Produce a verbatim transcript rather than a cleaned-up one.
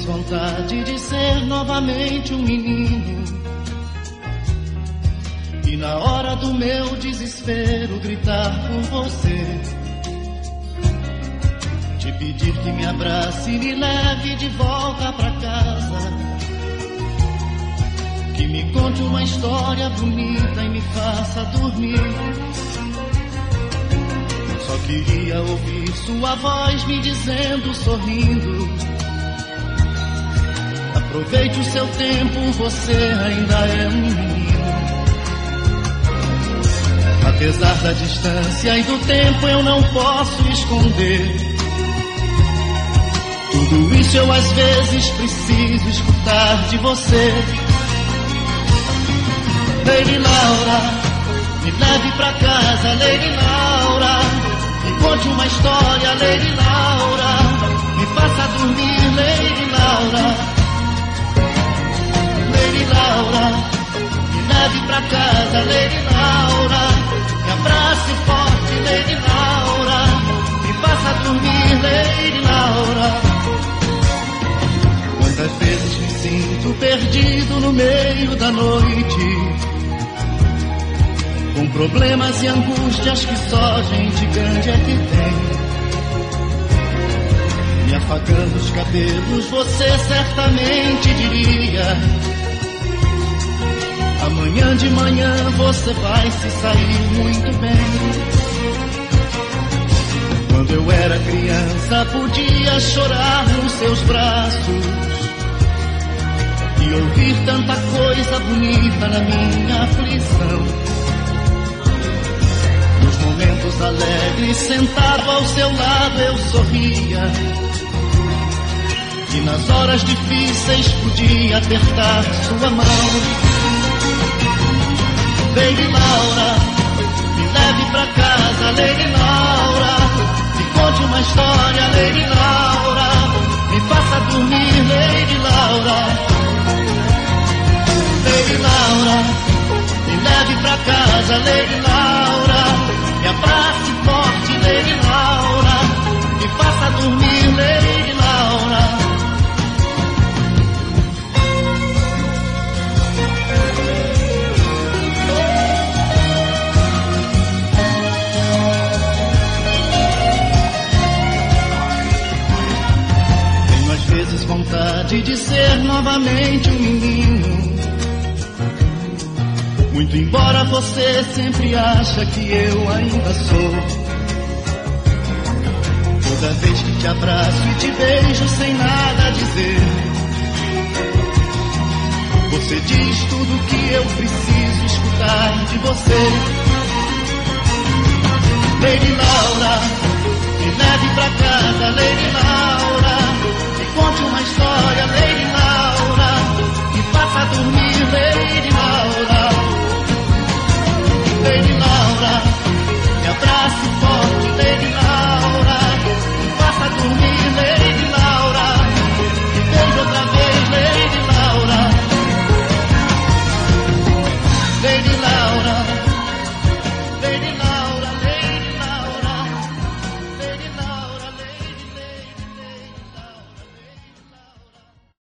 vontade de ser novamente um menino, e na hora do meu desespero gritar por você, te pedir que me abrace e me leve de volta pra casa, que me conte uma história bonita e me faça dormir. Só queria ouvir sua voz me dizendo, sorrindo: aproveite o seu tempo, você ainda é um menino. Apesar da distância e do tempo, eu não posso esconder. Tudo isso eu às vezes preciso escutar de você. Lady Laura, me leve pra casa, Lady Laura. Me conte uma história, Lady Laura. Me faça dormir, Lady Laura. Lady Laura, me leve pra casa, Lady Laura. Me abrace forte, Lady Laura. Me faça dormir, Lady Laura. Quantas vezes me sinto perdido no meio da noite, com problemas e angústias que só gente grande é que tem. Me afagando os cabelos, você certamente diria: amanhã de manhã você vai se sair muito bem. Quando eu era criança podia chorar nos seus braços e ouvir tanta coisa bonita na minha aflição. Nos momentos alegres, sentado ao seu lado, eu sorria, e nas horas difíceis podia apertar sua mão. Lady Laura, me leve pra casa, Lady Laura. Me conte uma história, Lady Laura. Me faça dormir, Lady Laura. Lady Laura, me leve pra casa, Lady Laura. Me abrace forte, Lady Laura. Me faça dormir, Lady Laura. Tenho às vezes vontade de ser novamente um menino, muito embora você sempre acha que eu ainda sou. Toda vez que te abraço e te beijo sem nada a dizer, você diz tudo que eu preciso escutar de você. Lady Laura, me leve pra casa, Lady Laura. Me conte uma história, Lady